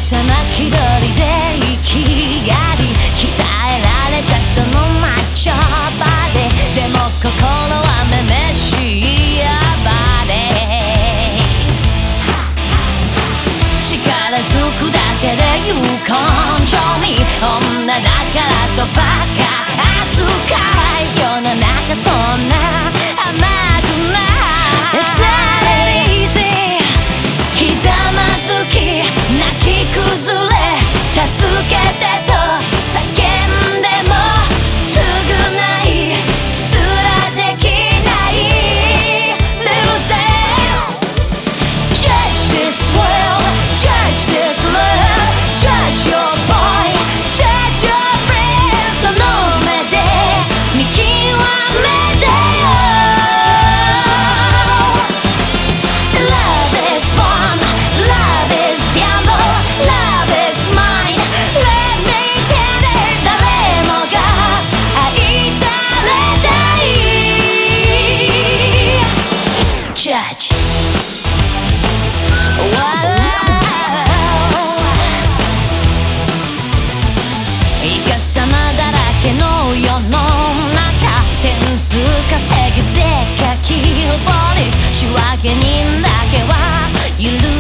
さま気取りで生きがり鍛えられたそのマッチョバディでも心はめめしい暴れ力ずくだけで言う根性味女だからとバカ扱い世の中そんな甘くない It's not easy ひざまずき泣き崩れ助けてと叫んでも償いすらできない Losing Judge this world Judge this love Judge your boy Judge your friend その目で見極めてよ Love is fun Love is gamble Love is mine Let me tell it 誰もが愛されたい Judgeイカサマだらけの世の中点数稼ぎステッカーキルボリス仕分け人だけは許